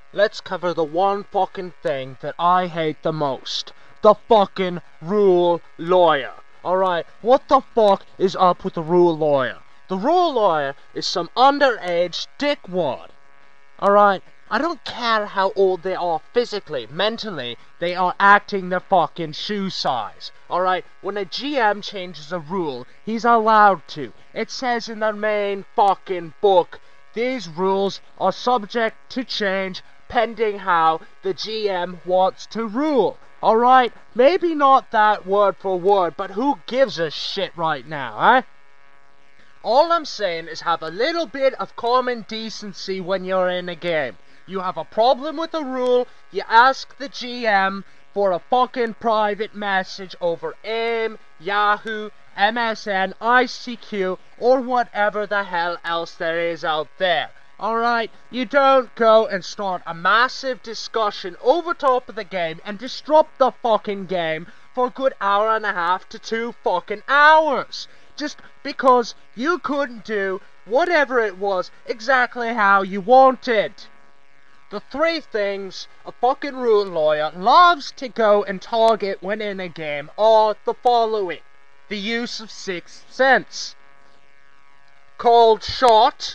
let's cover the one fucking thing that I hate the most. The fucking rule lawyer. Alright, what the fuck is up with the rule lawyer? The rule lawyer is some underage dickwad. Alright, I don't care how old they are physically, mentally, they are acting their fucking shoe size. Alright, when a GM changes a rule, he's allowed to. It says in the main fucking book, these rules are subject to change pending how the GM wants to rule. Alright, maybe not that word for word, but who gives a shit right now, eh? All I'm saying is have a little bit of common decency when you're in a game. You have a problem with a rule, you ask the GM for a fucking private message over AIM, Yahoo, MSN, ICQ, or whatever the hell else there is out there. Alright, you don't go and start a massive discussion over top of the game and disrupt the fucking game for a good hour and a half to 2 fucking hours. Just because you couldn't do whatever it was exactly how you wanted. The 3 things a fucking rule lawyer loves to go and target when in a game are the following. The use of Sixth Sense, cold shot,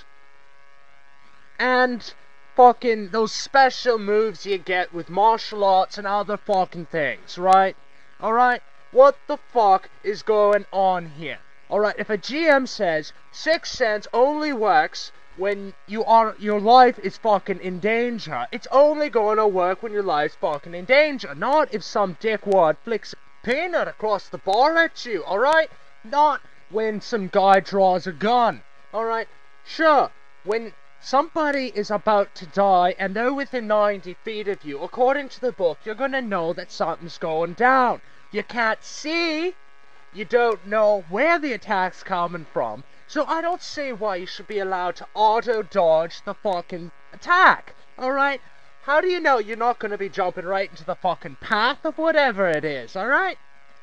and fucking those special moves you get with martial arts and other fucking things, right? Alright, what the fuck is going on here? Alright, if a GM says Sixth Sense only works when your life is fucking in danger, it's only gonna work when your life's fucking in danger, not if some dickwad flicks a peanut across the bar at you, alright? Not when some guy draws a gun, alright? Sure, when somebody is about to die and they're within 90 feet of you, according to the book, you're gonna know that something's going down. You can't see, you don't know where the attack's coming from, so I don't see why you should be allowed to auto-dodge the fucking attack, alright? How do you know you're not gonna be jumping right into the fucking path of whatever it is, alright?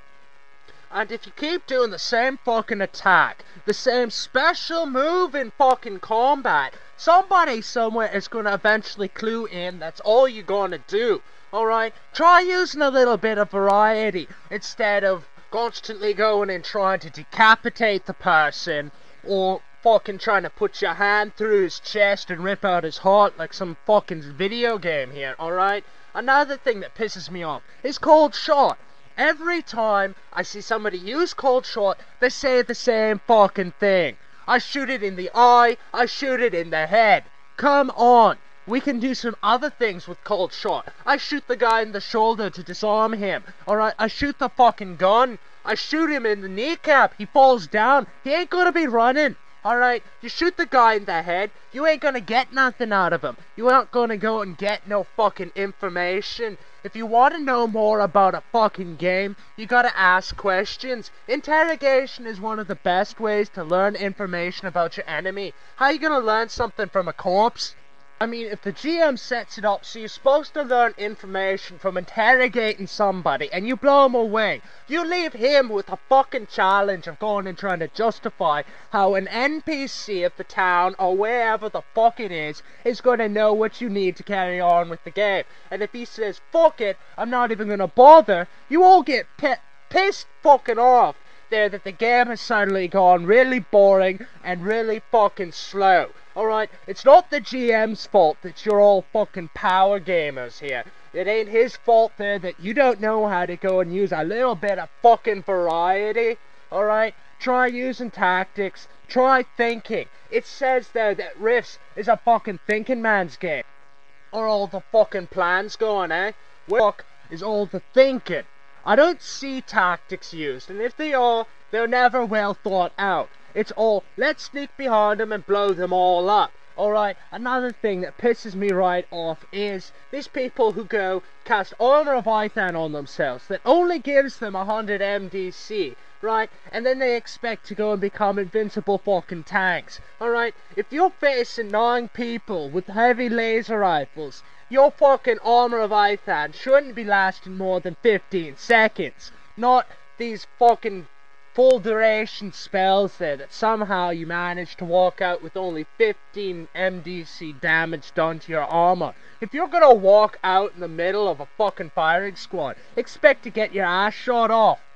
And if you keep doing the same fucking attack, the same special move in fucking combat, somebody somewhere is gonna eventually clue in that's all you're gonna do, alright? Try using a little bit of variety instead of constantly going and trying to decapitate the person, or fucking trying to put your hand through his chest and rip out his heart like some fucking video game here, alright? Another thing that pisses me off is cold shot. Every time I see somebody use cold shot, they say the same fucking thing. I shoot it in the eye, I shoot it in the head. Come on, we can do some other things with cold shot. I shoot the guy in the shoulder to disarm him. Alright, I shoot the fucking gun. I shoot him in the kneecap. He falls down. He ain't gonna be running. Alright, you shoot the guy in the head, you ain't gonna get nothing out of him. You aren't gonna go and get no fucking information. If you want to know more about a fucking game, you gotta ask questions. Interrogation is one of the best ways to learn information about your enemy. How you gonna learn something from a corpse? I mean, if the GM sets it up so you're supposed to learn information from interrogating somebody and you blow him away, you leave him with a fucking challenge of going and trying to justify how an NPC of the town or wherever the fuck it is going to know what you need to carry on with the game. And if he says, fuck it, I'm not even going to bother, you all get pissed fucking off there that the game has suddenly gone really boring and really fucking slow. Alright, it's not the GM's fault that you're all fucking power gamers here. It ain't his fault there that you don't know how to go and use a little bit of fucking variety. Alright, try using tactics, try thinking. It says there that Rifts is a fucking thinking man's game. Are all the fucking plans going, eh? Where the fuck is all the thinking? I don't see tactics used, and if they are, they're never well thought out. It's all, let's sneak behind them and blow them all up. Alright, another thing that pisses me right off is these people who go cast Armor of Ithran on themselves that only gives them 100 MDC, right? And then they expect to go and become invincible fucking tanks. Alright, if you're facing 9 people with heavy laser rifles, your fucking Armor of Ithran shouldn't be lasting more than 15 seconds. Not these fucking full duration spells there that somehow you managed to walk out with only 15 MDC damage done to your armor. If you're gonna walk out in the middle of a fucking firing squad, expect to get your ass shot off.